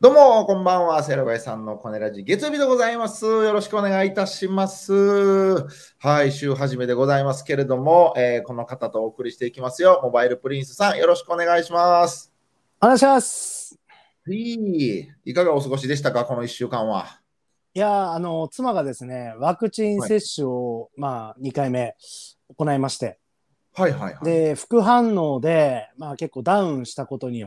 どうも、こんばんは。セロガイさんのコネラジ月曜日でございます。よろしくお願いいたします。はい、週始めでございますけれども、この方とお送りしていきますよ。モバイルプリンスさん、よろしくお願いします。 お願いします。 いかがお過ごしでしたか、この1週間は。 妻がですね、ワクチンはい、 接種を、2回目行いまして、 はい、はい。はい。 で、副反応で、結構ダウンしたことによって、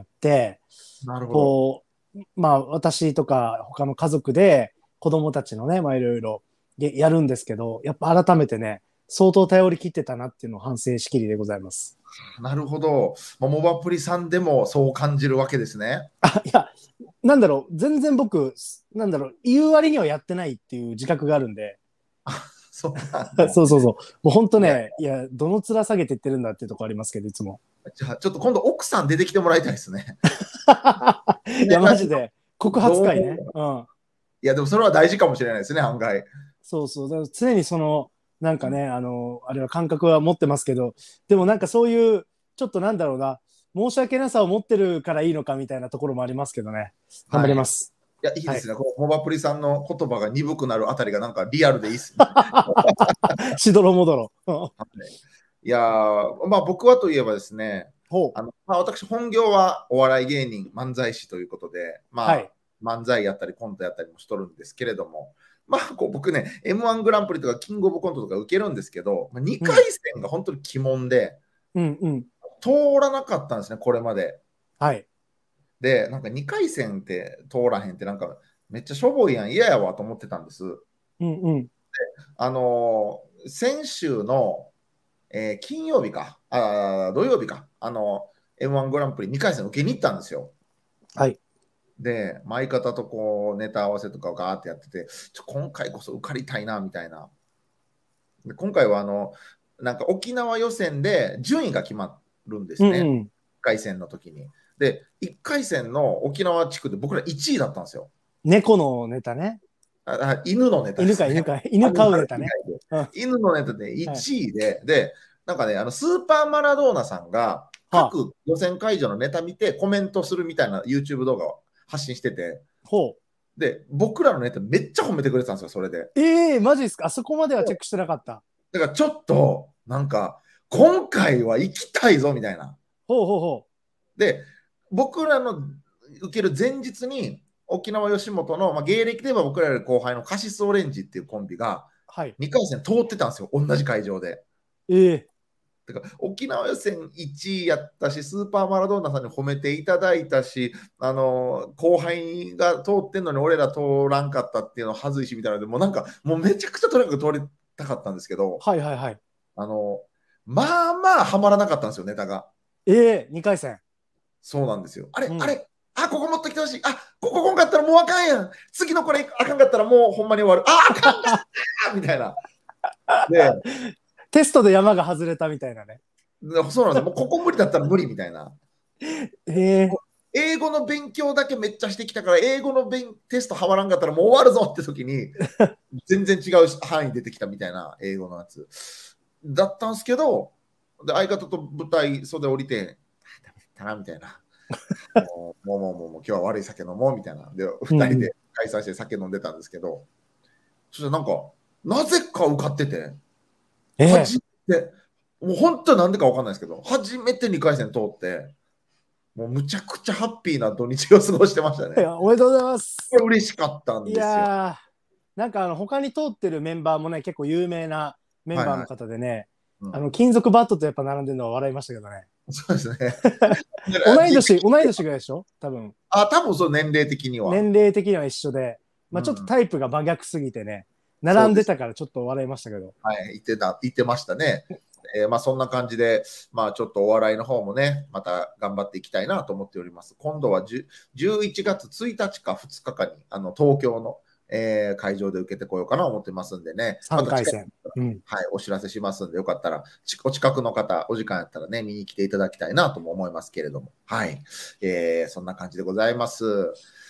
なるほど。 私とか他の家族で子供たちのね、いろいろやるんですけど、やっぱ改めてね、相当頼り切ってたなっていうのを反省しきりでございます。 なるほど。モバプリさんでもそう感じるわけですね。 いや、全然僕、言う割にはやってないっていう自覚があるんで、 そうなんだ。 そうそうそう。もう本当いや、 ね、いや、どの面下げていってるんだっていうところありますけど、いつも。 じゃあ、ちょっと今度奥さん出てきてもらいたいですね。 いや、マジで、告発どう会ね。うん。 いや、でもそれは大事かもしれないですね、案外。 そうそう。だから常にうん。 あれは感覚は持ってますけど、でもそういう、ちょっと申し訳なさを持ってるからいいのかみたいなところもありますけどね。頑張はい。いります。 や、いいはい。 ですね。このモバプリさんの言葉が鈍くなるあたりがなんかリアルでいいっすね。 しどろもどろ。 はい。いや僕はといえばですね、 ほう。 私、本業はお笑い芸人、漫才師ということで、 はい。 漫才やったりコントやったりもしとるんですけれども、僕ね、M1 グランプリとかキングオブコントとか受けるんですけど、2回うん。 戦が本当に鬼門で、 うんうん。 通らなかったんですね、これまで。 はい。 で、なんか2回戦って通らへんってなんかめっちゃしょぼいやん、嫌やわと思ってたんです。 うんうん。 先週の、金曜日か、土曜日か、M1 グランプリ2回戦受けに行ったんですよ。 はい。 で、相方とこうネタ合わせとかをガーってやってて、今回こそ受かりたいなみたいな。で今回はなんか沖縄予選で順位が決まるんですね。 うんうん。 1回戦の時に。で、1回戦の沖縄地区で僕ら1位だったんですよ。 猫のネタね。 犬のネタですね。 犬飼アニマルうネタね。 以外で。 うん。 犬のネタではい。 1位で、なんかね、スーパーマラドーナさんがはあ。 各予選会場のネタ見てコメントするみたいな YouTube 動画を発信してて、 ほう。 で、僕らのネタめっちゃ褒めてくれてたんですよ、それで。 マジですか？あそこまではチェックしてなかった。 だからちょっと、なんか、今回は行きたいぞみたいな。 ほうほうほう。 で、僕らの受ける前日に、沖縄吉本の、芸歴で言えば僕らより後輩のカシスオレンジっていうコンビがはい。 2回戦通ってたんですよ、同じ会場で。 ええだから沖縄予選1位やったし、スーパーマラドーナさんに褒めていただいたし、後輩が通ってんのに俺ら通らんかったっていうのはずいしみたいなので、もうなんか、もうめちゃくちゃとにかく通りたかったんですけど、 はいはいはい。 あの、まあはまらなかったんですよ、ネタが。 2回戦。 そうなんですよ。あれ、 うん。 あれ、ここ持ってきてほしい。こここんかったらもうあかんやん。次のこれあかんかったらもうほんまに終わる。あかんかったみたいな。で、 テストで山が外れたみたいなね。 そうなんですよ。もうここ無理だったら無理みたいな。 ええ英語の勉強だけめっちゃしてきたから、英語のテストはまらんかったらもう終わるぞって時に、全然違う範囲出てきたみたいな英語のやつだったんですけど、で相方と舞台袖降りて、ダメだったなみたいな。もう今日は悪い酒飲もうみたいな。で、 うんうん。 2人で開催して酒飲んでたんですけど、そしたらなんか、なぜか受かってて、 え初めて、もう本当はなんでか分かんないですけど、初めて2回戦通って、もうむちゃくちゃハッピーな土日を過ごしてましたね。 おめでとうございます。 嬉しかったんいですよ。 や他に通ってるメンバーもね、結構有名なメンバーのはいはい。 方でね、 うん、 金属バットとやっぱ並んでるのは笑いましたけどね。 そうですね。 同い年ぐらいでしょ多分。 多分そう、年齢的には。 年齢的には一緒で、ちょっとうん、 タイプが真逆すぎてね、並んでそうです。 たからちょっと笑いましたけど。 はい、言ってましたね。そんな感じで、ちょっとお笑いの方もね、また頑張っていきたいなと思っております。今度は11月1日か2日かに、東京の、会場で受けてこようかなと思ってますんでね、ま 3 た近く、 回戦。うん。 はい、お知らせしますんで、よかったら、お近くの方、お時間やったらね、見に来ていただきたいなとも思いますけれども、はい、そんな感じでございます。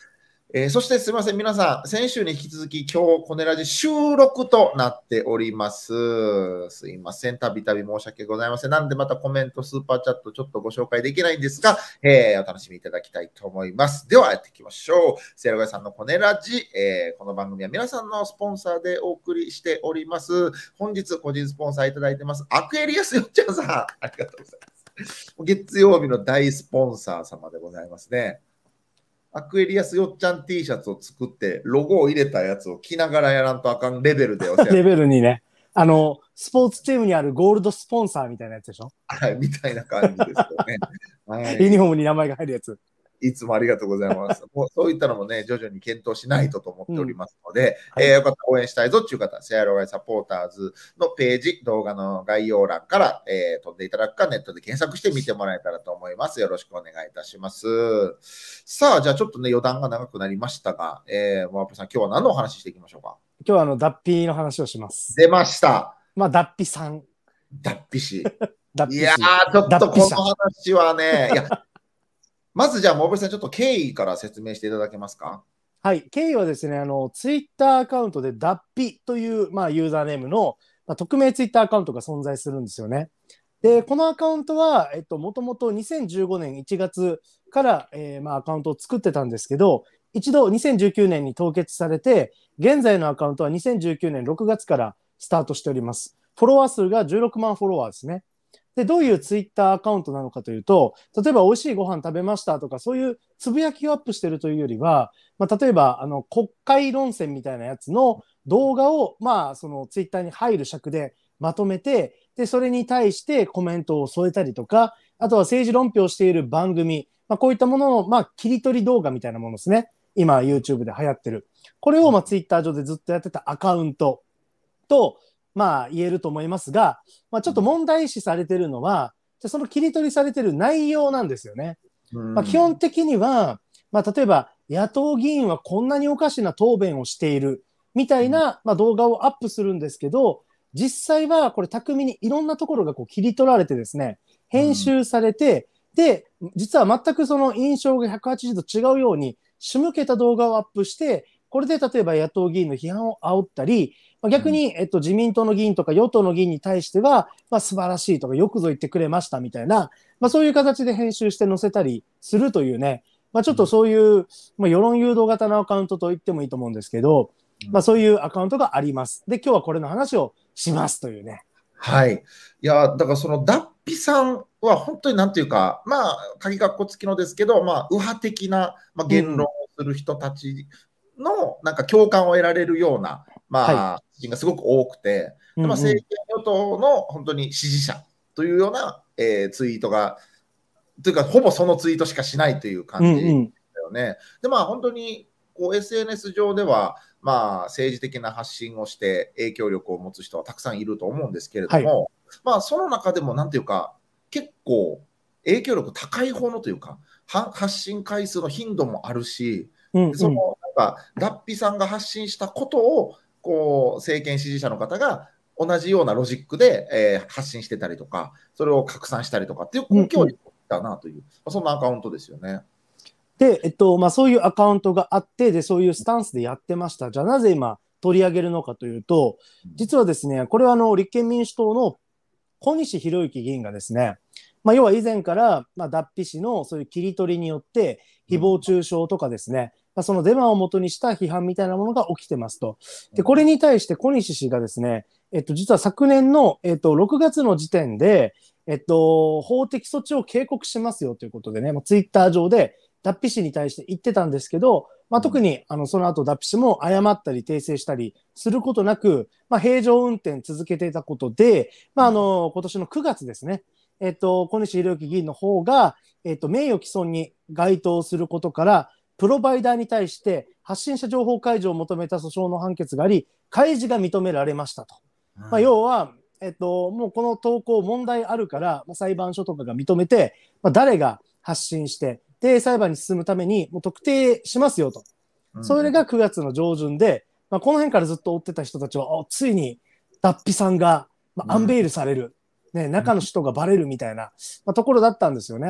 そしてすみません、皆さん、先週に引き続き、今日、コネラジ収録となっております。すいません、たびたび申し訳ございません。なんで、またコメント、スーパーチャット、ちょっとご紹介できないんですが、お楽しみいただきたいと思います。では、やっていきましょう。セイラガイさんのコネラジ、この番組は皆さんのスポンサーでお送りしております。本日、個人スポンサーいただいてます、アクエリアスよっちゃんさん、ありがとうございます。月曜日の大スポンサー様でございますね。アクエリアスよっちゃん T シャツを作って、ロゴを入れたやつを着ながらやらんとあかんレベルでお世話レベルにね。スポーツチームにあるゴールドスポンサーみたいなやつでしょ。 はい、みたいな感じですよね。はユニフォーい。 ムに名前が入るやつ。 いつもありがとうございます。もうそういったのもね、徐々に検討しないとと思っておりますので、 はい、 よかったら応援したいぞっていう方、セアロガイサポーターズのページ、動画の概要欄から、飛んでいただくか、ネットで検索して見てもらえたらと思います。よろしくお願いいたします。さあ、じゃあちょっとね、余談が長くなりましたが、モアップさん、今日は何のお話ししていきましょうか。 今日は脱皮の話をします。 出ました。 まあ、脱皮さん。 脱皮師。 脱皮師。 いやー、ちょっとこの話はね、いや、まずじゃあ、モーブルさん、ちょっと経緯から説明していただけますか。 はい、経緯はですね、ツイッターアカウントで脱皮という、まあ、ユーザーネームの、まあ、匿名ツイッターアカウントが存在するんですよね。で、このアカウントは、もともと2015年1月から、まあ、アカウントを作ってたんですけど、一度2019年に凍結されて、現在のアカウントは2019年6月からスタートしております。フォロワー数が16万フォロワーですね。で、どういうツイッターアカウントなのかというと、例えば美味しいご飯食べましたとか、そういうつぶやきをアップしてるというよりは、まあ、例えば、国会論戦みたいなやつの動画を、まあ、そのツイッターに入る尺でまとめて、で、それに対してコメントを添えたりとか、あとは政治論評している番組、まあ、こういったものの、まあ、切り取り動画みたいなものですね。今、YouTube で流行ってる。これを、まあ、ツイッター上でずっとやってたアカウントと、まあ、言えると思いますが、まあ、ちょっと問題視されているのは、その切り取りされている内容なんですよね。まあ、基本的には、まあ、例えば、野党議員はこんなにおかしな答弁をしているみたいな、まあ、動画をアップするんですけど、実際はこれ巧みにいろんなところがこう切り取られてですね、編集されて、で、実は全くその印象が180度違うように仕向けた動画をアップして、これで例えば野党議員の批判を煽ったり、逆に、自民党の議員とか与党の議員に対しては、まあ、素晴らしいとかよくぞ言ってくれましたみたいな、まあ、そういう形で編集して載せたりするというね、まあ、ちょっとそういう、まあ、世論誘導型のアカウントと言ってもいいと思うんですけど、まあ、そういうアカウントがあります。で、今日はこれの話をしますというね。 はい。いや、だからその脱皮さんは本当になんていうか、まあ、鍵括弧付きのですけど、まあ、右派的な、まあ、言論をする人たちの、なんか共感を得られるような、まあ、人がすごく多くて、まあ、政権与党の本当に支持者というような、ツイートが、というか、ほぼそのツイートしかしないという感じだよね。で、まあ、本当にこう SNS 上では、まあ、政治的な発信をして影響力を持つ人はたくさんいると思うんですけれども、まあ、その中でも、なんていうか、結構影響力高い方のというか、発信回数の頻度もあるし、そのなんか脱皮さんが発信したことをこう政権支持者の方が同じようなロジックで、発信してたりとか、それを拡散したりとかっていう根拠だなという、そんなアカウントですよね。 で、まあ、そういうアカウントがあって、で、そういうスタンスでやってました。じゃあなぜ今取り上げるのかというと、実はですね、これは立憲民主党の小西洋之議員がですね、まあ、要は以前から、まあ、脱皮氏のそういう切り取りによって、誹謗中傷とかですね、まあ、そのデマをもとにした批判みたいなものが起きてますと。で、これに対して小西氏がですね、実は昨年の、6月の時点で、法的措置を警告しますよということでね、ツイッター上で脱皮氏に対して言ってたんですけど、まあ、特にその後脱皮氏も謝ったり訂正したりすることなく、まあ、平常運転続けていたことで、まあ、今年の9月ですね、小西洋之議員の方が、名誉毀損に該当することから、プロバイダーに対して発信者情報開示を求めた訴訟の判決があり、開示が認められましたと。まあ、要は、もうこの投稿問題あるから、まあ、裁判所とかが認めて、まあ、誰が発信して、で、裁判に進むためにもう特定しますよと。それが9月の上旬で、まあ、この辺からずっと追ってた人たちは、ついに脱皮さんが、まあ、アンベイルされる、ね、中の人がバレるみたいな、まあ、ところだったんですよね。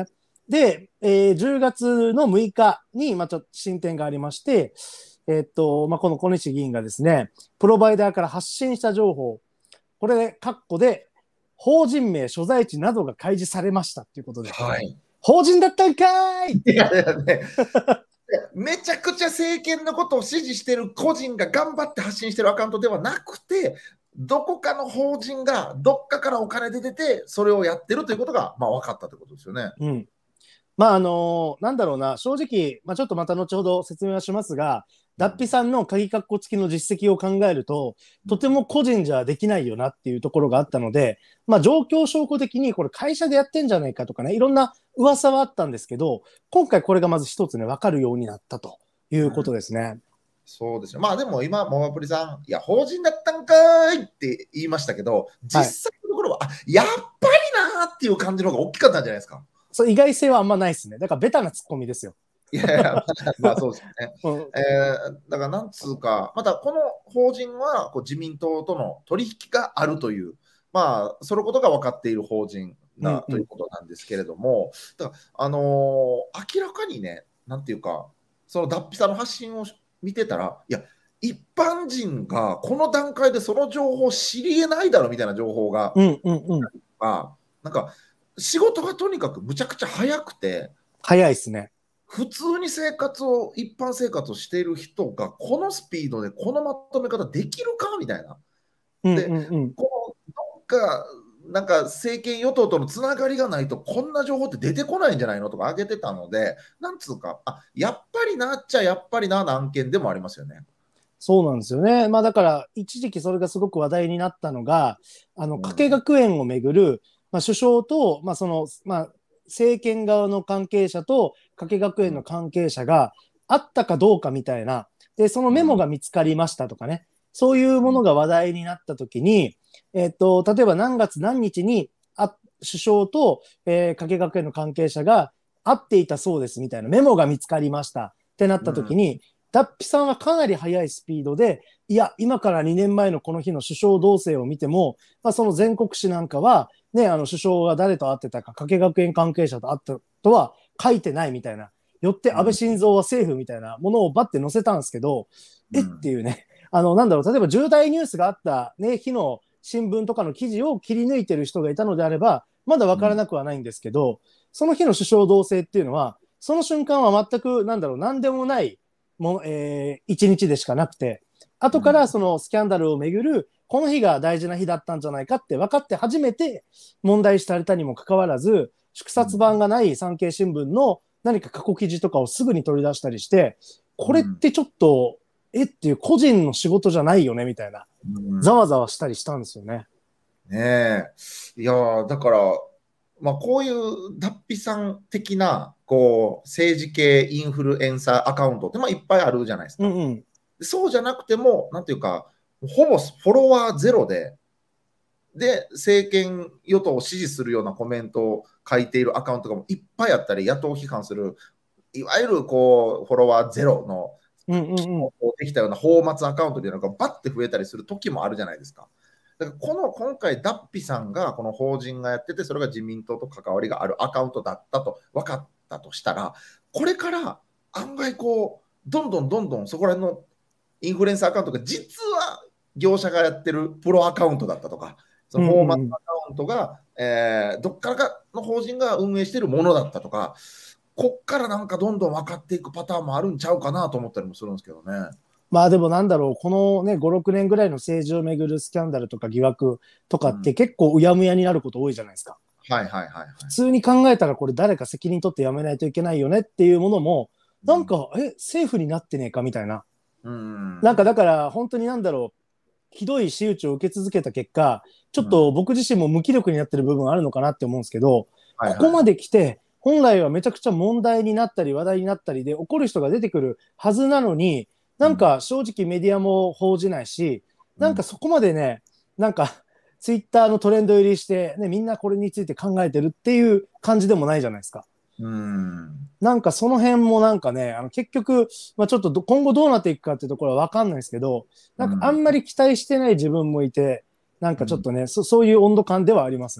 で、10月の6日に、ちょっと進展がありまして、この小西議員がですね、プロバイダーから発信した情報、これで、括弧で、法人名、所在地などが開示されましたということで、 はい。 法人だったんかーいいやいやね、めちゃくちゃ政権のことを支持してる個人が頑張って発信してるアカウントではなくて、どこかの法人がどっかからお金で出て、それをやってるということが、分かったということですよね。 うん。なんだろうな、正直、ちょっとまた後ほど説明はしますが、脱皮さんの鍵括弧付きの実績を考えると、とても個人じゃできないよなっていうところがあったので、状況証拠的にこれ会社でやってんじゃないかとかね、いろんな噂はあったんですけど、今回これがまず一つね、分かるようになったということですね。 そうですよ。でも今、モマプリさん、いや、法人だったんかーいって言いましたけど、実際のところは、やっぱりなーっていう感じの方が大きかったんじゃないですか。 そう意外性はあんまないですね。だからベタなツッコミですよ。 いやいや、そうですね。だからなんつうか、またこの法人は自民党との取引があるという、そのことが分かっている法人だということなんですけれども、だから明らかにね、なんていうか、その脱皮さんの発信を見てたら、いや、一般人がこの段階でその情報を知り得ないだろうみたいな情報が、なんか仕事がとにかくむちゃくちゃ早くて、 早いですね。 普通に一般生活をしている人が、このスピードでこのまとめ方できるかみたいな。で、このなんか政権与党とのつながりがないと、こんな情報って出てこないんじゃないのとか挙げてたので、なんつうか、やっぱりなっちゃやっぱりな案件でもありますよね。 そうなんですよね。だから、一時期それがすごく話題になったのが、加計学園をめぐる、首相と、政権側の関係者と加計学園の関係者があったかどうかみたいな、で、そのメモが見つかりましたとかね、そういうものが話題になったときに、例えば何月何日に首相と、加計学園の関係者が会っていたそうですみたいなメモが見つかりましたってなったときに、脱皮さんはかなり速いスピードで、いや、今から2年前のこの日の首相動静を見ても、その全国紙なんかは、ね、首相が誰と会ってたか、加計学園関係者と会ったとは書いてないみたいな。よって安倍晋三は政府みたいなものをバッて載せたんですけど、っていうね、なんだろう、例えば重大ニュースがあった、ね、日の新聞とかの記事を切り抜いてる人がいたのであれば、まだ分からなくはないんですけど、その日の首相動静っていうのは、その瞬間は全く、なんでもない、一日でしかなくて、後からそのスキャンダルをめぐる、この日が大事な日だったんじゃないかって分かって初めて問題視されたにもかかわらず、縮刷版がない産経新聞の何か過去記事とかをすぐに取り出したりして、これってちょっと、っていう個人の仕事じゃないよねみたいな、ざわざわしたりしたんですよね。 ねえ。いやだから、こういう脱皮さん的な政治系インフルエンサーアカウントっていっぱいあるじゃないですか。そうじゃなくても、なんていうか、ほぼフォロワーゼロで、政権与党を支持するようなコメントを書いているアカウントがいっぱいあったり、野党批判する、いわゆるフォロワーゼロの、できたような泡沫アカウントでなんかバッて増えたりする時もあるじゃないですか。だから今回、脱皮さんがこの法人がやってて、それが自民党と関わりがあるアカウントだったと分かったとしたら、これから案外どんどんそこら辺のインフルエンサーアカウントが実は業者がやってるプロアカウントだったとか、そのフォーマットアカウントが、どっからかの法人が運営しているものだったとか、こっからなんかどんどん分かっていくパターンもあるんちゃうかなと思ったりもするんですけどね。 でもなんだろう、このね、5、6年ぐらいの政治をめぐるスキャンダルとか疑惑とかって結構うやむやになること多いじゃないですか。普通に考えたらこれ誰か責任取ってやめないといけないよねっていうものも、なんか、政府になってねえかみたいな。なんかだから本当になんだろう、ひどい仕打ちを受け続けた結果、ちょっと僕自身も無気力になってる部分あるのかなって思うんですけど、ここまで来て、本来はめちゃくちゃ問題になったり話題になったりで怒る人が出てくるはずなのに、なんか正直メディアも報じないし、なんかそこまでね、なんかツイッターのトレンド入りして、ね、みんなこれについて考えてるっていう感じでもないじゃないですか。なんかその辺もなんかね、結局、ちょっと今後どうなっていくかっていうところは分かんないですけど、なんかあんまり期待してない自分もいて、なんかちょっとね、そういう温度感ではありますね。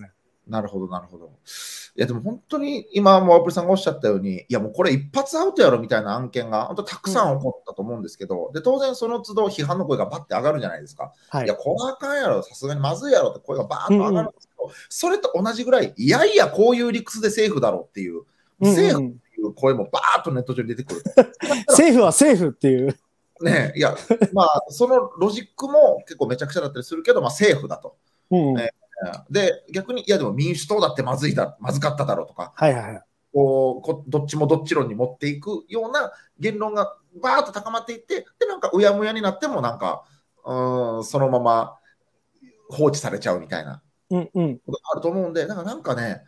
なるほど、なるほど。いや、でも本当に今、もアップルさんがおっしゃったように、いや、もうこれ一発アウトやろみたいな案件が本当たくさん起こったと思うんですけど、で、当然その都度批判の声がバッて上がるじゃないですか。 はい。 いや、これあかんやろ、さすがにまずいやろって声がバーッと上うんうん。 がるんですけど、それと同じぐらい、いやいや、こういう理屈でセーフだろうっていう、 うんセーフっうん。 ていう声もバーッとネット上に出てくると。だったら、 政府は政府っていう。 ね、いや、まあ、そのロジックも結構めちゃくちゃだったりするけど、まあ、セーフだと。 うんうん。 えで、逆に、いや、でも民主党だってまずかっただろうとか、 はいはいはい。 どっちもどっち論に持っていくような言論がバーッと高まっていって、で、なんかうやむやになっても、なんか、そのまま放置されちゃうみたいなうんうん。 ことがあると思うんで、だからなんかね、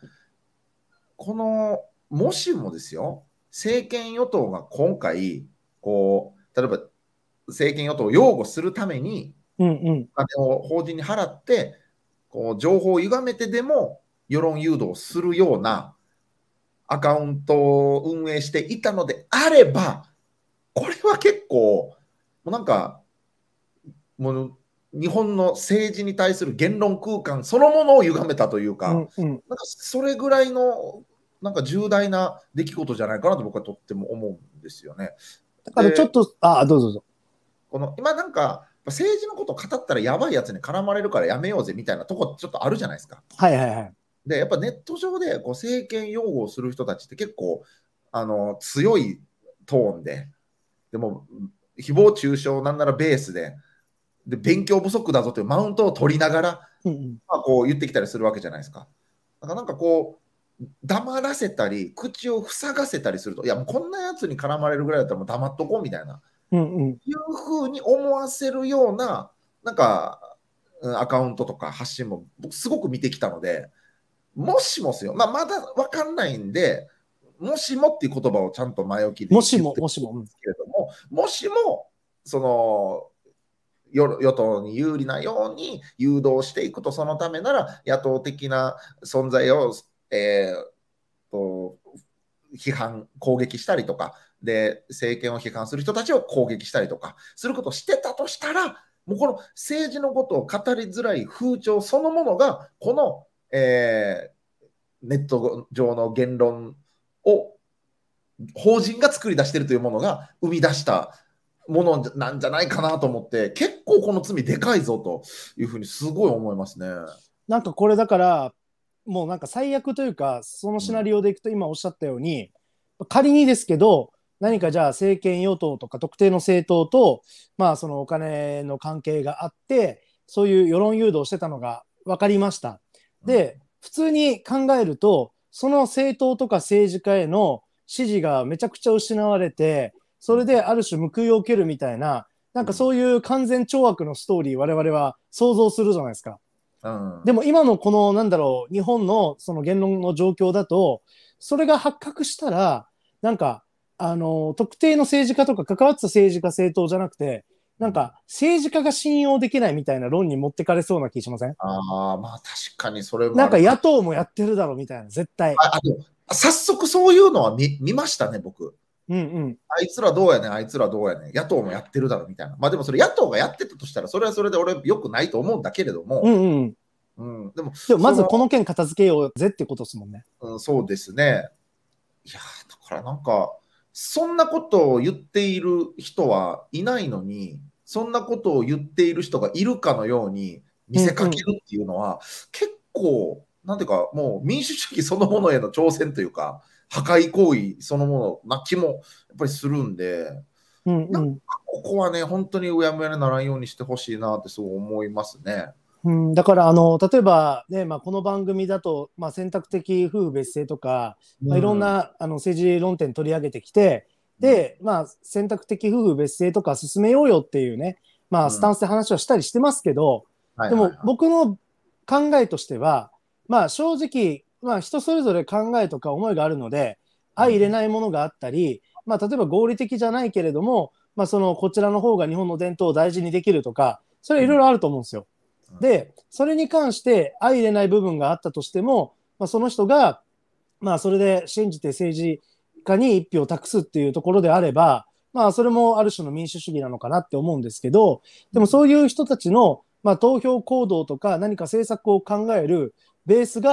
もしもですよ、政権与党が今回、例えば政権与党を擁護するために、 うんうん。 お金を法人に払って、情報を歪めてでも世論誘導するようなアカウントを運営していたのであれば、これは結構、もうなんか、もう日本の政治に対する言論空間そのものを歪めたというか、 うんうん。 なんかそれぐらいのなんか重大な出来事じゃないかなと僕はとっても思うんですよね。 だからちょっで、 と、あ、どうぞどうぞ。 今なんか、政治のことを語ったらやばいやつに絡まれるからやめようぜみたいなとこちょっとあるじゃないですか。 はいはいはい。 で、やっぱネット上で政権擁護する人たちって結構強いトーンで、でも誹謗中傷なんならベースで勉強不足だぞというマウントを取りながら、 うんうん。 まあ、言ってきたりするわけじゃないですか。だからなんか黙らせたり、口を塞がせたりすると、いやもうこんなやつに絡まれるぐらいだったらもう黙っとこうみたいな、 うんうん。 いうふうに思わせるような、なんか、アカウントとか発信も僕すごく見てきたので、もしもですよ、まだ分かんないんで、もしもっていう言葉をちゃんと前置きもしも、 で言ってるもしも。うん。 んですけれども、もしも、その、与党に有利なように誘導していくと、そのためなら野党的な存在を、と批判、攻撃したりとか、で、政権を批判する人たちを攻撃したりとか、することをしてたとしたら、もうこの政治のことを語りづらい風潮そのものが、この、ネット上の言論を法人が作り出しているというものが生み出したものなんじゃないかなと思って、結構この罪でかいぞというふうにすごい思いますね。 なんかこれだから、もうなんか最悪というか、そのシナうん、 リオでいくと今おっしゃったように、仮にですけど、何かじゃあ政権与党とか特定の政党と、まあそのお金の関係があって、そういう世論誘導してたのが分かりました。 うん、 で、普通に考えると、その政党とか政治家への支持がめちゃくちゃ失われて、それである種報いを受けるみたいな、なんかそういう完全懲悪のストーリー我々は想像するじゃないですか。 うん、 でも今のこのなんだろう日本のその言論の状況だとそれが発覚したらなんか特定の政治家とか関わった政治家政党じゃなくてなんか政治家が信用できないみたいな論に持ってかれそうな気しません？ ああ、まあ確かにそれもなんかあるか。 野党もやってるだろうみたいな絶対。 でも早速そういうのは見ましたね、僕。 うんうん。 あいつらどうやねん、あいつらどうやねん、野党もやってるだろみたいな。まあでもそれ野党がやってたとしたら、それはそれで俺よくないと思うんだけれども、 うんうん。 うん、でも、 でもまずこの件片付けようぜってことですもんね。 そうですね。いやだからなんか、そんなことを言っている人はいないのに、そんなことを言っている人がいるかのように見せかけるっていうのは、結構、なんていうか、もう民主主義そのものへの挑戦というか、破壊行為そのものな気もやっぱりするんで、 うんうん。 なんかここはね、本当にうやむやにならんようにしてほしいなってそう思いますね。 うん、だから例えば、ねまあ、この番組だと、まあ、選択的夫婦別姓とか、まあ、いろんうん、 な政治論点取り上げてきてうん、 で、まあ、選択的夫婦別姓とか進めようよっていうね、まあ、 うん。 スタンスで話はしたりしてますけどでもはいはいは僕の考えとしては、まあ、正直、まあ、人それぞれ考えとか思いがあるのでい。う相入れん、 ないものがあったり、まあ、例えば合理的じゃないけれども、まあ、こちらの方が日本の伝統を大事にできるとかそれはいろいろあると思うんですよ。で、それに関して相入れない部分があったとしても、まあ、その人が、まあ、それで信じて政治家に一票を託すっていうところであれば、まあ、それもある種の民主主義なのかなって思うんですけど、でもそういう人たちの、まあ、投票行動とか何か政策を考えるベースが、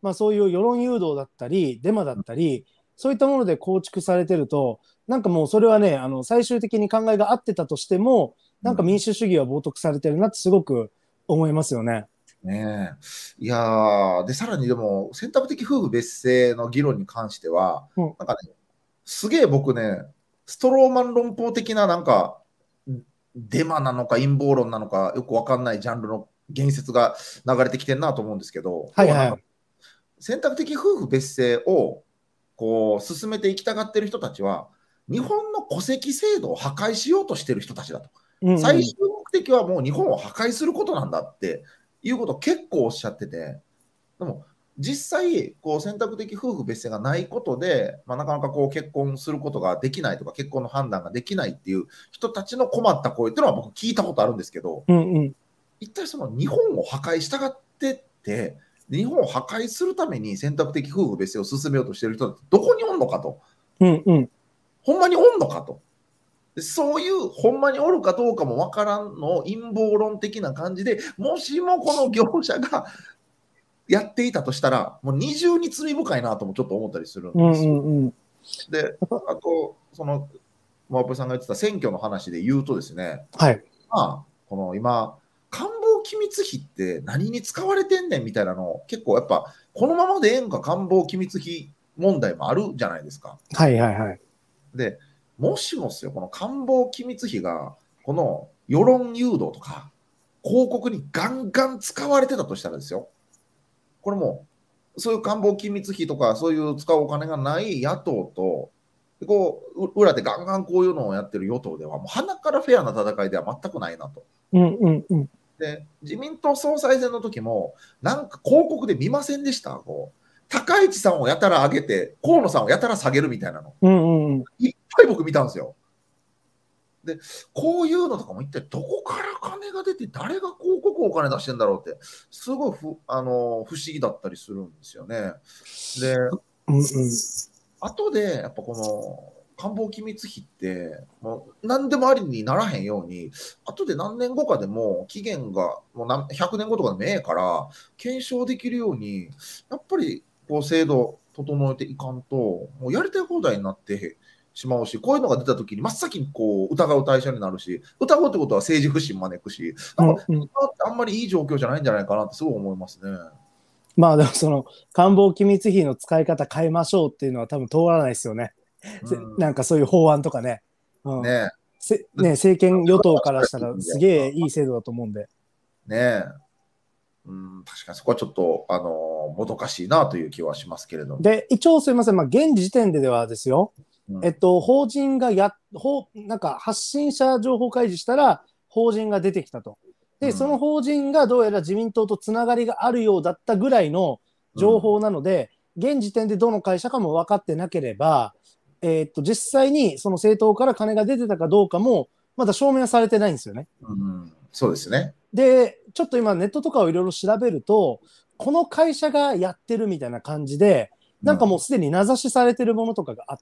まあ、そういう世論誘導だったりデマだったり、そういったもので構築されてると、なんかもうそれはね、最終的に考えが合ってたとしても、なんか民主主義は冒涜されてるなってすごく思いますよね。 ねえ。いやー、で、さらにでも、選択的夫婦別姓の議論に関しては、 うん、 なんかね、すげえ僕ね、ストローマン論法的ななんか、デマなのか陰謀論なのかよくわかんないジャンルの言説が流れてきてるなと思うんですけど、要はなんかはいはい。 選択的夫婦別姓をこう進めていきたがってる人たちは、日本の戸籍制度を破壊しようとしてる人たちだと。 うんうん。 最終目的はもう日本を破壊することなんだっていうことを結構おっしゃってて、でも実際こう選択的夫婦別姓がないことで、まあ、なかなかこう結婚することができないとか結婚の判断ができないっていう人たちの困った声っていうのは僕聞いたことあるんですけど、 うんうん。 一体その日本を破壊したがってって日本を破壊するために選択的夫婦別姓を進めようとしている人ってどこにおんのかと、 うんうん。 ほんまにおんのかと、そういうほんまにおるかどうかもわからんの陰謀論的な感じで、もしもこの業者がやっていたとしたら、もう二重に罪深いなともちょっと思ったりするうんんですよ。 うんうん。 で、あと、その、マープさんが言ってた選挙の話で言うとですね、 はい。 まあ、この今、官房機密費って何に使われてんねんみたいなの、結構やっぱ、このままでええんか官房機密費問題もあるじゃないですか。 はいはいはい。 で、もしもですよ、この官房機密費が、この世論誘導とか、広告にガンガン使われてたとしたらですよ、これもそういう官房機密費とか、そういう使うお金がない野党と、でこう裏でガンガンこういうのをやってる与党では、もう鼻からフェアな戦いでは全くないなと。 うんうんうん。 で、自民党総裁選の時も、なんか広告で見ませんでした、こう高市さんをやたら上げて、河野さんをやたら下げるみたいなの、 うんうんうん。 いっぱい僕見たんですよ。で、こういうのとかも一体どこから金が出て、誰が広告お金出してんだろうって、すごい不思議だったりするんですよね。で、 うんうん。 後でやっぱこの官房機密費ってもう何でもありにならへんように、後で何年後かでも期限がもう100年後とかでもええから検証できるように、やっぱりこう制度整えていかんと、もうやりたい放題になってしまうし、こういうのが出た時に真っ先にこう疑う対象になるし、疑うってことは政治不信招くし、なんかうんうん。 今ってあんまりいい状況じゃないんじゃないかなってすごい思いますね。 まあでもその官房機密費の使い方変えましょうっていうのは多分通らないですよね。 うん、 なんかそういう法案とかね。うん。 ねえ。 ね、政権与党からしたらすげえいい制度だと思うんで。 ねえ。うん、確かにそこはちょっと、もどかしいなという気はしますけれども。 で、一応すいません、まあ、現時点ではですよ、 うん、 法人がなんか発信者情報開示したら、法人が出てきたと。で、そのうん、 法人がどうやら自民党とつながりがあるようだったぐらいのうん、 情報なので、現時点でどの会社かも分かってなければ、実際にその政党から金が出てたかどうかも、まだ証明はされてないんですよね。 うん、そうですね。 で、ちょっと今ネットとかをいろいろ調べると、この会社がやってるみたいな感じで、なんかもううん、 すでに名指しされてるものとかがあって、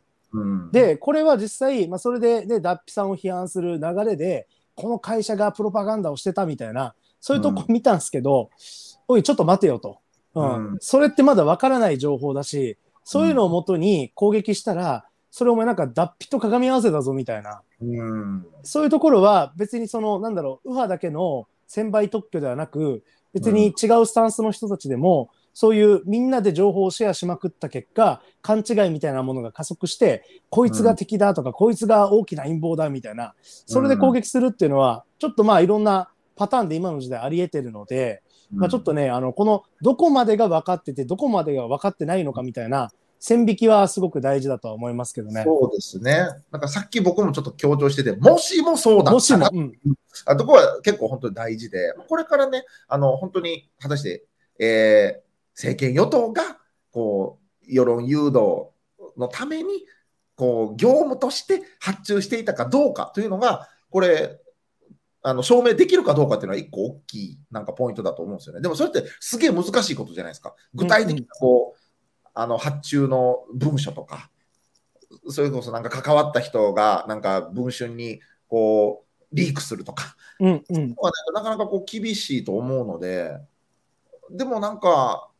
うん、 で、これは実際、まあ、それで、ね、脱皮さんを批判する流れで、この会社がプロパガンダをしてたみたいな、そういうとこうん、 見たんですけど、おい、ちょっと待てよと。うん。 うん、 それってまだわからない情報だし、そういうのをうん、 もとに攻撃したら、それお前なんか脱皮と鏡合わせだぞみたいな。 うん、 そういうところは別にその、なんだろう、右派だけの専売特許ではなく、別に違うスタンスの人たちでも、そういうみんなで情報をシェアしまくった結果、勘違いみたいなものが加速して、こいつが敵だとか、こいつが大きな陰謀だみたいな、それで攻撃するっていうのは、ちょっとまあいろんなパターンで今の時代あり得てるので、まあちょっとね、このどこまでが分かってて、どこまでが分かってないのかみたいな線引きはすごく大事だとは思いますけどね。 そうですね。なんかさっき僕もちょっと強調してて、もしもそうだもしも、 ったら、 うん、 あとこは結構本当に大事で、これからね、本当に果たして、政権与党がこう世論誘導のためにこう業務として発注していたかどうかというのが、これ、証明できるかどうかっていうのは一個大きいなんかポイントだと思うんですよね。でもそれってすげえ難しいことじゃないですか。具うん、 体的なうん、 こう発注の文書とか、それこそなんか関わった人がなんか文春にこうリークするとか、 うん、うん、 なかなかこう厳しいと思うので、でもなんか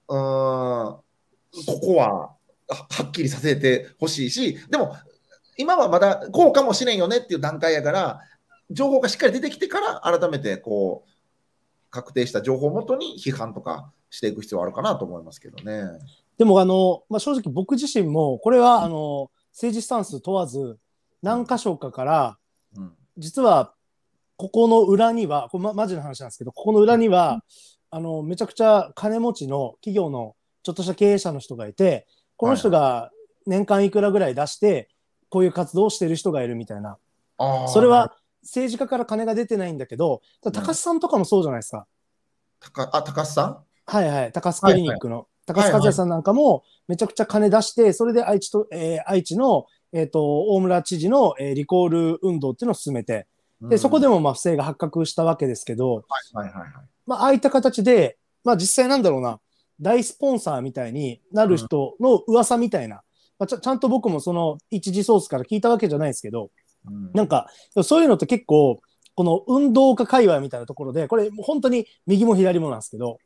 うーん、ここははっきりさせてほしいし、でも、今はまだこうかもしれんよねっていう段階やから、情報がしっかり出てきてから、改めてこう確定した情報をもとに批判とかしていく必要はあるかなと思いますけどね。 でもまあ、正直僕自身も、これは政治スタンス問わず、何箇所かから、 うん、 実は、ここの裏には、これマジな話なんですけど、ここの裏には、めちゃくちゃ金持ちの企業のちょっとした経営者の人がいて、この人が年間いくらぐらい出して、こういう活動をしている人がいるみたいな。それは政治家から金が出てないんだけど、高須さんとかもそうじゃないですか。 高須さん、 はいはい、高須クリニックの、高須和也さんなんかもめちゃくちゃ金出して、それで愛知の、大村知事の、リコール運動っていうのを進めて、でそこでもまあ不正が発覚したわけですけど、まあ、ああいった形で、まあ、実際なんだろうな、大スポンサーみたいになる人の噂みたいな、まあ、ちゃんと僕もその一次ソースから聞いたわけじゃないですけど、なんかそういうのって結構この運動家界隈みたいなところで、これ本当に右も左もなんですけど、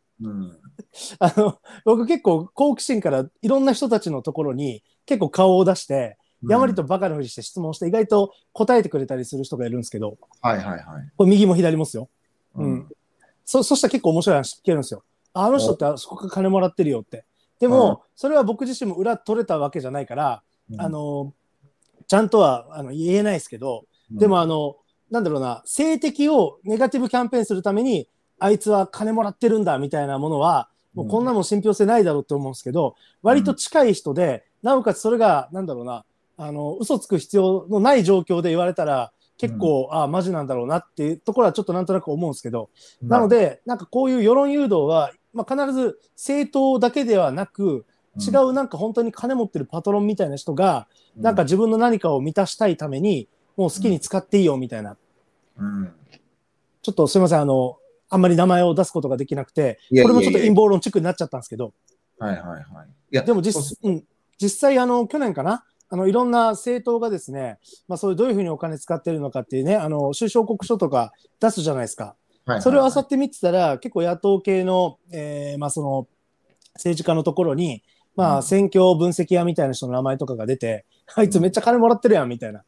僕結構好奇心からいろんな人たちのところに結構顔を出して、やまりとバカなふりして質問して意外と答えてくれたりする人がいるんですけど、これ右も左もですよ。そしたら結構面白い話聞けるんですよ。あの人ってそこから金もらってるよって。でも、それは僕自身も裏取れたわけじゃないから、ちゃんとは言えないですけど、でもなんだろうな、政敵をネガティブキャンペーンするために、あいつは金もらってるんだみたいなものは、もうこんなもん信憑性ないだろうって思うんですけど、割と近い人で、なおかつそれが、なんだろうな、嘘つく必要のない状況で言われたら、結構、マジなんだろうなっていうところはちょっとなんとなく思うんですけど、なので、なんかこういう世論誘導は、まあ、必ず政党だけではなく、違うなんか本当に金持ってるパトロンみたいな人が、なんか自分の何かを満たしたいために、もう好きに使っていいよみたいな。ちょっとすいません、あんまり名前を出すことができなくて、これもちょっと陰謀論チックになっちゃったんですけど。でも実際、去年かな、いろんな政党がですね、まあ、そういうどういうふうにお金使ってるのかっていうね、収支報告書とか出すじゃないですか。それを漁ってみてたら、結構野党系の、まあ、その政治家のところに、まあ、選挙分析屋みたいな人の名前とかが出て、あいつめっちゃ金もらってるやんみたいな。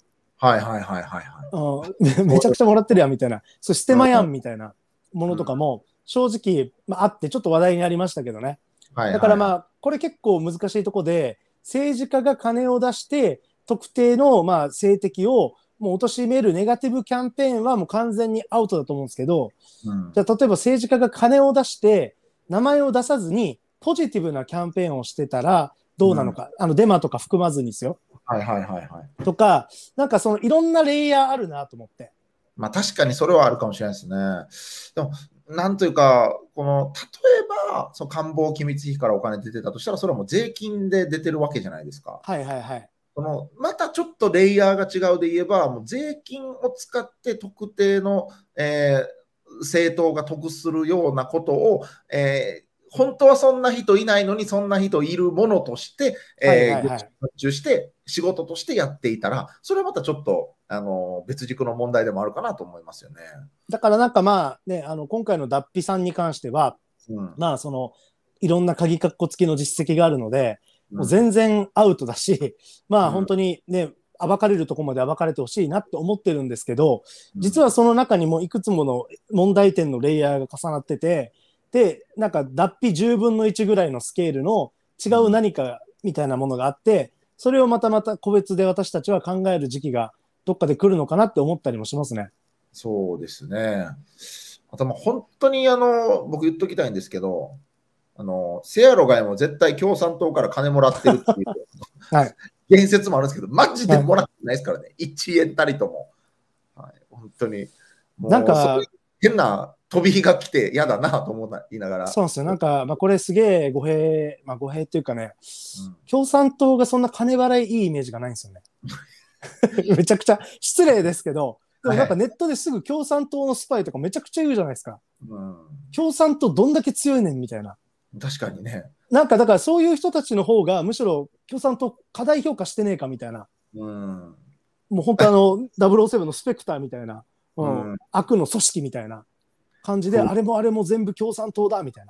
めちゃくちゃもらってるやんみたいな。そしてステマやんみたいなものとかも、正直、まあ、あって、ちょっと話題になりましたけどね。だからまあ、これ結構難しいところで、政治家が金を出して、特定のまあ政敵をもう貶めるネガティブキャンペーンはもう完全にアウトだと思うんですけど、じゃあ例えば政治家が金を出して、名前を出さずにポジティブなキャンペーンをしてたらどうなのか、デマとか含まずにですよ。とか、なんかそのいろんなレイヤーあるなと思って。 まあ確かにそれはあるかもしれないですね。でも、なんというか、例えば、その官房機密費からお金出てたとしたら、それはもう税金で出てるわけじゃないですか。またちょっとレイヤーが違うで言えば、もう税金を使って特定の、政党が得するようなことを、本当はそんな人いないのに、そんな人いるものとして、発注して仕事としてやっていたら、それはまたちょっと別軸の問題でもあるかなと思いますよね。 だからなんかまあね、今回の脱皮さんに関しては、まあそのいろんな鍵括弧付きの実績があるので、もう全然アウトだし、まあ本当にね、暴かれるところまで暴かれてほしいなって思ってるんですけど、実はその中にもいくつもの問題点のレイヤーが重なってて、で、なんか脱皮10分の1ぐらいのスケールの違う何かみたいなものがあって、それをまた個別で私たちは考える時期がどっかで来るのかなって思ったりもしますね。 そうですね。あと本当に僕言っときたいんですけど、せやろがいも絶対共産党から金もらってるっていう、言説もあるんですけど、マジでもらってないですからね、1円たりとも。本当に。 なんか、 変な飛び火が来て嫌だなと思いながら。 そうですよ。なんか、まあ、これすげえ語弊っていうかね、共産党がそんな金払いいいイメージがないんですよね。めちゃくちゃ失礼ですけど、でもなんかネットですぐ共産党のスパイとかめちゃくちゃ言うじゃないですか。共産党どんだけ強いねんみたいな。 確かにね。 なんかだからそういう人たちの方がむしろ共産党過大評価してねえかみたいな。もう本当007のスペクターみたいな、悪の組織みたいな感じで、あれも全部共産党だみたいな。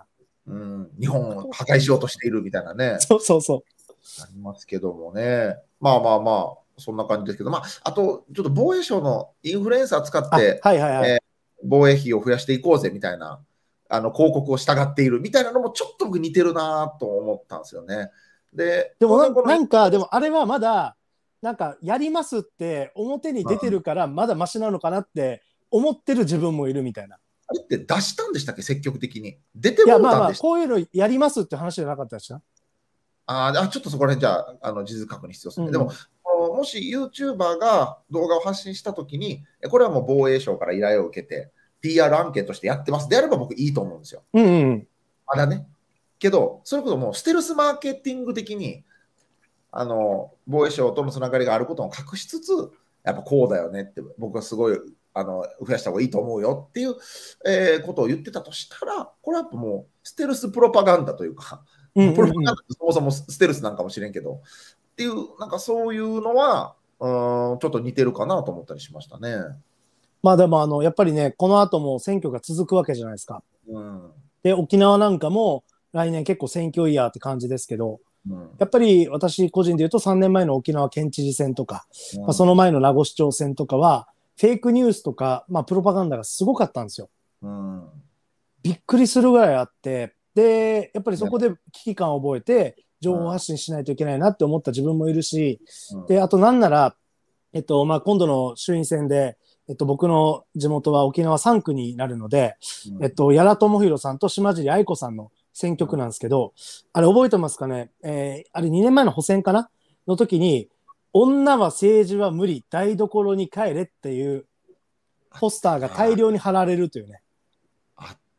うん、日本を破壊しようとしているみたいなね、 そうそうそう。 ありますけどもね。まあまあまあ、そんな感じですけど、まあ、あと、ちょっと防衛省のインフルエンサー使っあ、 て、 はいはいはい。 防衛費を増やしていこうぜみたいな、広告を従っているみたいなのもちょっと僕似てるなと思ったんですよね。で、 でも当然このなんか、でもあれはまだ、なんか、やりますって表に出てるから、まだマシなのかなって思ってる自分もいるみたいな。 あれって出したんでしたっけ、積極的に。出ていや、まあまあ、 もうたんでした。 こういうのやりますって話じゃなかったでしょ。 ちょっとそこら辺じゃあ、事実確認必要ですね。でも、 うん。 もし YouTuber が動画を発信したときに、これはもう防衛省から依頼を受けて、PR 案件としてやってますであれば僕いいと思うんですよ。 うんうん。 まだね。けど、それこそもうステルスマーケティング的に、防衛省とのつながりがあることを隠しつつ、やっぱこうだよねって、僕はすごい増やした方がいいと思うよっていう、ことを言ってたとしたら、これはやっぱもうステルスプロパガンダというか、 うんうんうん。 プロパガンダってそもそもステルスなんかもしれんけど、っていう、なんかそういうのは、ちょっと似てるかなと思ったりしましたね。 まあでもやっぱりね、この後も選挙が続くわけじゃないですか。 うん。 で、沖縄なんかも来年結構選挙イヤーって感じですけど、 うん。 やっぱり私個人で言うと3年前の沖縄県知事選とか、 うん、 その前の名護市長選とかは、フェイクニュースとか、プロパガンダがすごかったんですよ。 うん。 びっくりするぐらいあって、で、やっぱりそこで危機感を覚えて、情報発信しないといけないなって思った自分もいるし、で、あとなんなら、今度の衆院選で、僕の地元は沖縄3区になるので、屋良智弘さんと島尻愛子さんの選挙区なんですけど、あれ覚えてますかね、あれ2年前の補選かなの時に、女は政治は無理、台所に帰れっていうポスターが大量に貼られるというね。 あった。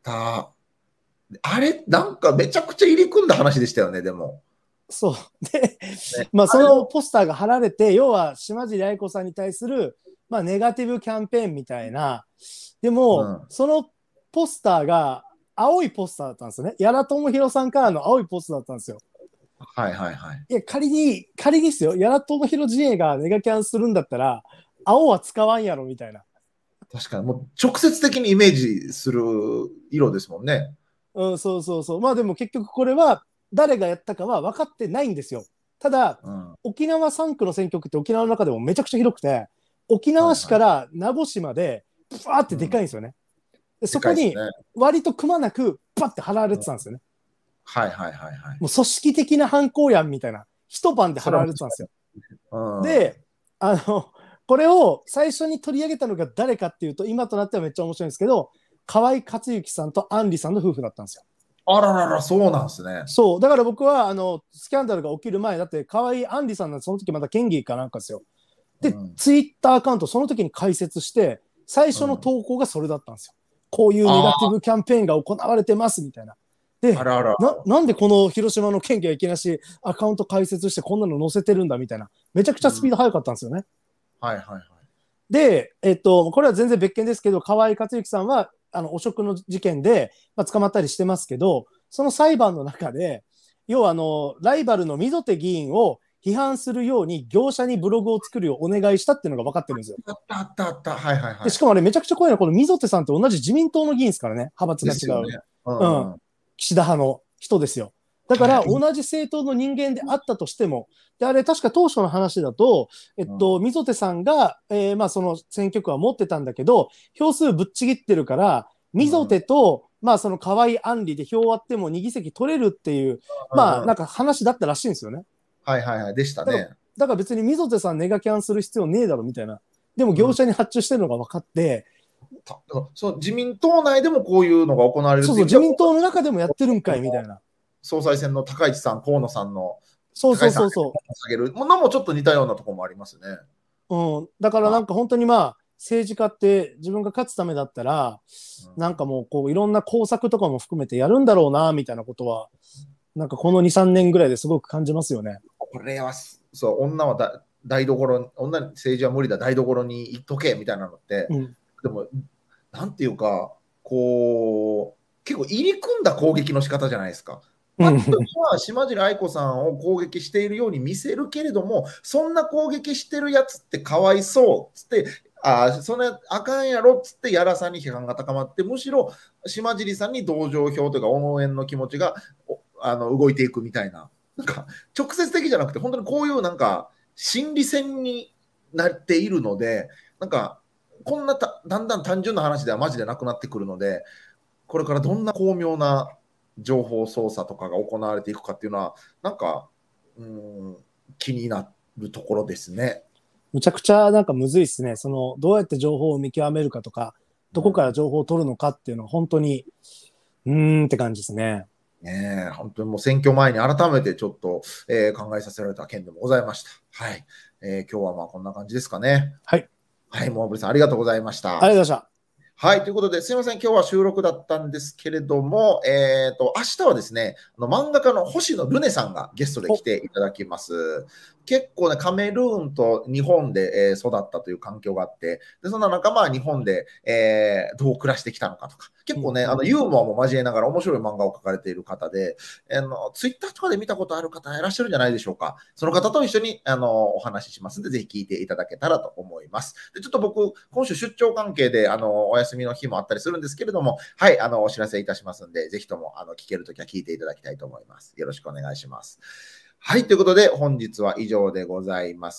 あれ、なんかめちゃくちゃ入り組んだ話でしたよね、でも。 そう。で、 ね、 そのポスターが貼られて、要は島尻愛子さんに対する、ネガティブキャンペーンみたいな。でも、そのポスターが青いポスターだったんですよね。屋良智弘さんからの青いポスターだったんですよ。 はいはいはい。 いや、仮にですよ。屋良智弘陣営がネガキャンするんだったら、青は使わんやろみたいな。 確かに、もう直接的にイメージする色ですもんね。 うん、そうそうそう。でも結局これは誰がやったかは分かってないんですよ。ただ、沖縄3区の選挙区って沖縄の中でもめちゃくちゃ広くて、沖縄市から名護市まで、バーってでかいんですよね。でそこに割とくまなく、バッて貼られてたんですよね。 はいはいはいはい。 もう組織的な犯行やんみたいな、一晩で貼られてたんですよ。で、これを最初に取り上げたのが誰かっていうと、今となってはめっちゃ面白いんですけど、河合克行さんとアンリさんの夫婦だったんですよ。 あららら、そうなんですね。 そう。だから僕は、スキャンダルが起きる前、だって、河合アンリさんのその時まだ県議かなんかですよ。で、ツイッターアカウントその時に開設して、最初の投稿がそれだったんですよ。こういうネガティブキャンペーンが行われてますみたいな。で、なんでこの広島の県議はいきなしアカウント開設してこんなの載せてるんだみたいな。めちゃくちゃスピード速かったんですよね。 はいはいはい。 で、これは全然別件ですけど、河合克行さんは、汚職の事件で、捕まったりしてますけど、その裁判の中で、要はライバルの溝手議員を批判するように業者にブログを作るようお願いしたっていうのが分かってるんですよ。 あったあったあった。はいはいはい。 でしかもあれめちゃくちゃ怖いのは、この溝手さんって同じ自民党の議員ですからね。派閥が違う。ね、岸田派の人ですよ。だから同じ政党の人間であったとしても、であれ確か当初の話だと、溝手さんが、その選挙区は持ってたんだけど、票数ぶっちぎってるから、溝手と、その河合案里で票割っても2議席取れるっていう、なんか話だったらしいんですよね。 はいはいはい。でしたね。 だから別に溝手さんネガキャンする必要ねえだろみたいな。でも業者に発注してるのが分かって、 そう自民党内でもこういうのが行われるっていう。 そうそう、自民党の中でもやってるんかいみたいな。 総裁選の高市さん、河野さんのそうそうそうそう。 下げるものもちょっと似たようなところもありますね。 うん。だからなんか本当に政治家って自分が勝つためだったら、なんかもうこういろんな工作とかも含めてやるんだろうな、みたいなことは、なんかこの2、3年ぐらいですごく感じますよね。 これは、そう、女は台所、女政治は無理だ、台所に行っとけ、みたいなのって、でも、なんていうか、こう、結構入り組んだ攻撃の仕方じゃないですか。パッとは島尻愛子さんを攻撃しているように見せるけれども、そんな攻撃してるやつってかわいそうっつって、 それあかんやろっつってやらさんに批判が高まって、むしろ島尻さんに同情票というか応援の気持ちが動いていくみたいな、なんか直接的じゃなくて本当にこういうなんか心理戦になっているので、なんかこんなだんだん単純な話ではマジでなくなってくるので、これからどんな巧妙な情報操作とかが行われていくかっていうのは、なんか気になるところですね。 むちゃくちゃなんかむずいですね。どうやって情報を見極めるかとか、どこから情報を取るのかっていうのは本当に、って感じですね。 ねえ、本当にもう選挙前に改めてちょっと、考えさせられた件でもございました。はい。今日はまあこんな感じですかね。 はい。 はい、モーブリさんありがとうございました。 ありがとうございました。 はい、ということで、すみません、今日は収録だったんですけれども、明日はですね、漫画家の星野ルネさんがゲストで来ていただきます。結構ね、カメルーンと日本で、育ったという環境があって、でそんな仲間は日本で、どう暮らしてきたのかとか、結構ね、ユーモアも交えながら面白い漫画を描かれている方で、ツイッターとかで見たことある方いらっしゃるんじゃないでしょうか。その方と一緒にお話ししますので、ぜひ聞いていただけたらと思います。でちょっと僕、今週出張関係でお休みの日もあったりするんですけれども、はい、お知らせいたしますので、ぜひとも聞けるときは聞いていただきたいと思います。よろしくお願いします。はい、ということで、本日は以上でございます。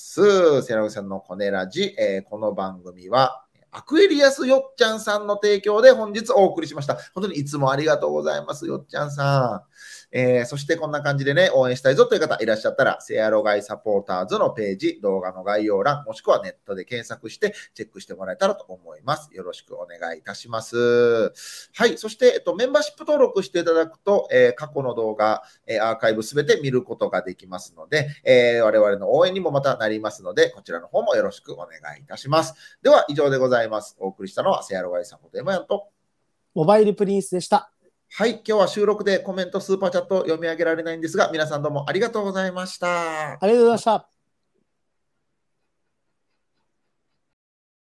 セラウさんのコネラジ、この番組は、アクエリアスよっちゃんさんの提供で本日お送りしました。本当にいつもありがとうございます、よっちゃんさん。そしてこんな感じでね、応援したいぞという方いらっしゃったら、セアロガイサポーターズのページ、動画の概要欄、もしくはネットで検索してチェックしてもらえたらと思います。よろしくお願いいたします。はい、そして、メンバーシップ登録していただくと、過去の動画、アーカイブすべて見ることができますので、我々の応援にもまたなりますので、こちらの方もよろしくお願いいたします。では、以上でございます。お送りしたのは、セアロガイサポーター山やんと、 モバイルプリンスでした。 はい、今日は収録でコメント、スーパーチャット読み上げられないんですが、皆さんどうもありがとうございました。 ありがとうございました。